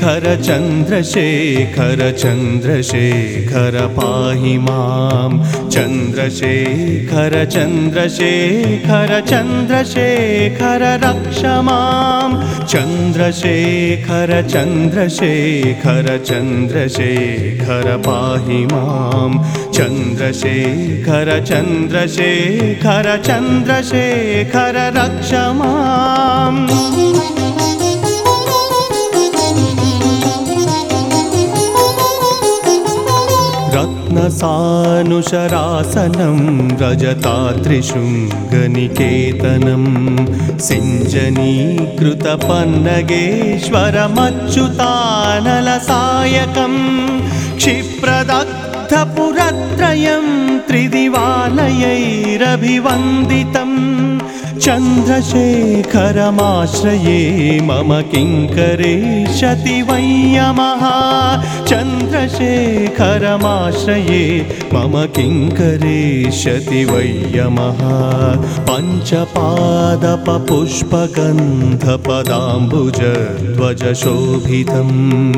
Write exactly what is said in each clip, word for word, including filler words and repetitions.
चन्द्रशेखर चन्द्रशेखर चन्द्रशेखर पाहि मां चन्द्रशेखर चन्द्रशेखर चन्द्रशेखर रक्ष मां चन्द्रशेखर चन्द्रशेखर चन्द्रशेखर पाहि मां चन्द्रशेखर चन्द्रशेखर चन्द्रशेखर रक्ष मां रत्नसानुशरासनं रजतात्रिशृङ्गनिकेतनं सिञ्जनीकृतपन्नगेश्वरमच्युतानलसायकं क्षिप्रदग्धपुरत्रयं त्रिदिवालयैरभिवन्दितं चन्द्रशेखरमाश्रये मम किङ्करेष्यति वैयमः चन्द्रशेखरमाश्रये मम किङ्करेष्यति वैयमः पञ्चपादपपुष्पगन्धपदाम्बुजध्वजशोभितं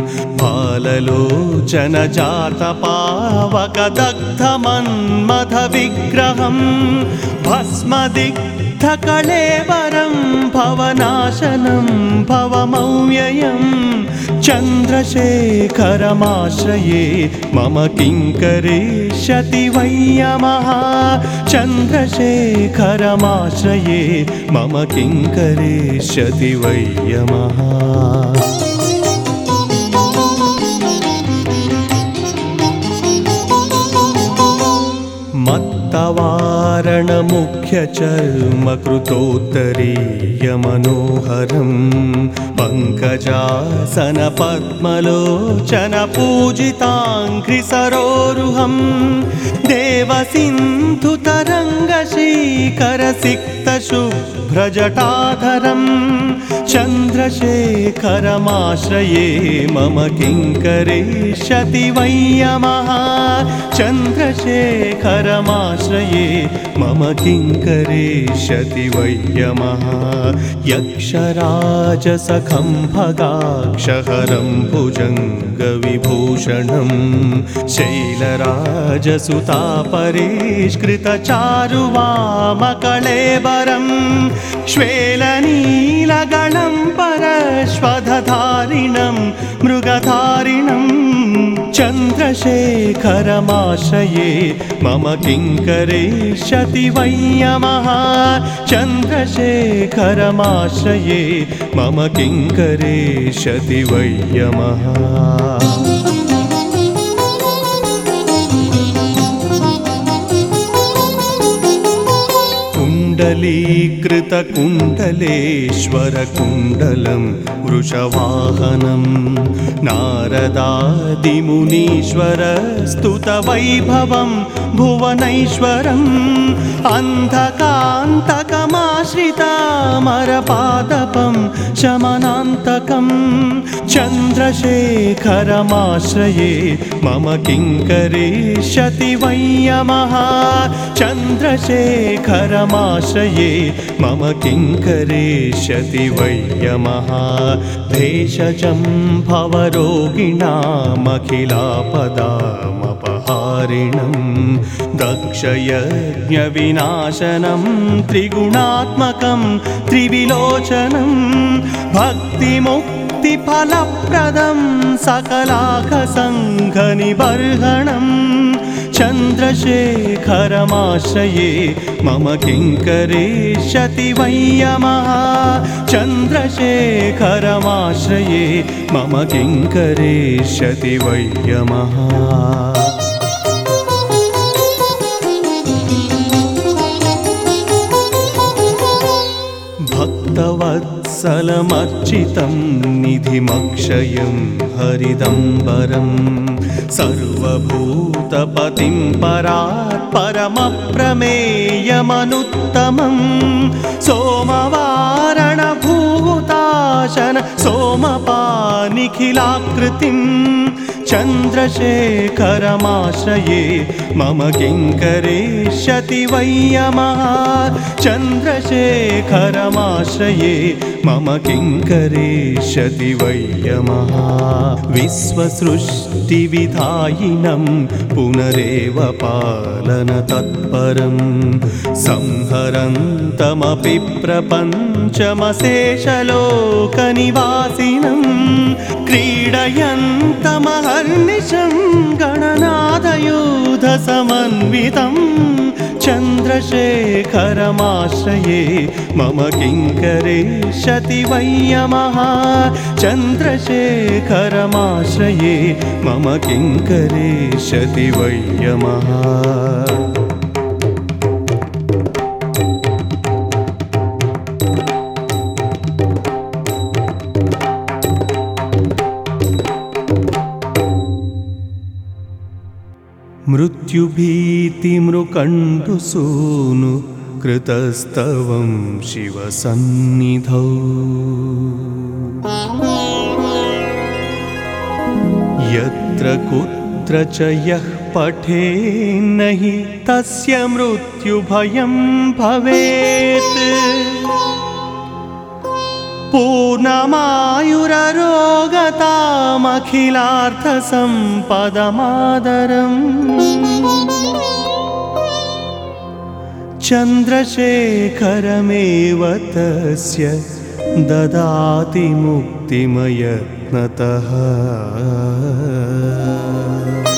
बाललोचनजातपावकदग्धमन्मथविग्रहं भस्मदिग् कलेवरं भवनाशनं भवमव्ययं चन्द्रशेखरमाश्रये मम किङ्करेष्यति वैयमः चन्द्रशेखरमाश्रये मम किङ्करेष्यति वैयमः मत्तवारणमुख्यचर्मकृतोत्तरीयमनोहरं पङ्कजासनपद्मलोचनपूजिताङ्घ्रिसरोरुहं देवसिन्धुतरङ्गशीकरसिक्तशुभ्रजटाधरं चन्द्रशेखरमाश्रये मम किङ्करेष्यति वैयमः चन्द्रशेखरमाश्रये मम किङ्करेष्यति वैयमः यक्षराजसखं भगाक्षहरं भुजङ्गविभूषणं शैलराजसुतापरिष्कृतचारुवामकळेबरं श्वेलनीलगणं परश्वधधारिणं मृगधारिणं चन्द्रशेखरमाश्रये मम किङ्करेष्यति वैयमः चन्द्रशेखरमाश्रये मम किङ्करेष्यति वैयमः कुण्डलीकृतकुण्डलेश्वरकुण्डलं वृषवाहनं नारदादिमुनीश्वरस्तुतवैभवं भुवनैश्वरम् अन्धकान्तकमाश्रितामरपादपं शमनान्तकं चन्द्रशेखरमाश्रये मम किङ्करेष्यति वैयमः चन्द्रशेखरमाश्रये मम किङ्करेष्यति वैयमः भेषजं भवरोगिणामखिलापदामपहारिणं दक्षयज्ञविनाशनं त्रिगुणात्मकं त्रिविलोचनं भक्तिमुक्तिफलप्रदं सकलाघसङ्घनिबर्हणं चन्द्रशेखरमाश्रये मम किङ्करेष्यति वैयमः चन्द्रशेखरमाश्रये मम किङ्करेष्यति वैयमः भक्तवत्सलमर्चितं निधिमक्षयं हरिदम्बरं सर्वभूतपतिं परात् परमप्रमेयमनुत्तमं सोमवारणभूताशन सोमपानिखिलाकृतिं चन्द्रशेखरमाश्रये मम किङ्करेष्यति वैयमः चन्द्रशेखरमाश्रये मम किङ्करेष्यति वै यमः विश्वसृष्टिविधायिनं पुनरेव पालनतत्परं संहरन्तमपि प्रपञ्चमशेषलोकनिवासिनं क्रीडयन्तमहर्निशं गणनादयूधसमन्वितं चन्द्रशेखरमाश्रये मम किङ्करेष्यति वै यमः चन्द्रशेखरमाश्रये मम किङ्करेष्यति वै यमः मृत्युभीतिमृकण्डुसूनु कृतस्तवं शिवसन्निधौ यत्र कुत्र च यः पठेन्न हि तस्य मृत्युभयं भवेत् पूर्णमायुररोगतामखिलार्थसम्पदमादरम् चन्द्रशेखरमेव तस्य ददाति मुक्तिमयत्नतः।